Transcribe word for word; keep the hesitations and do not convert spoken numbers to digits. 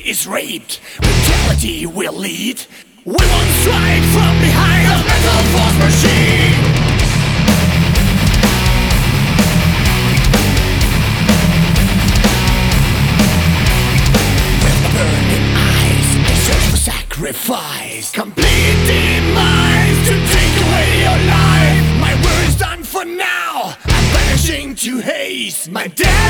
is raped, brutality will lead. We won't strike from behind a metal force machine. With burning eyes, I search for sacrifice, complete demise to take away your life. My work is done for now, I'm vanishing to haze. My death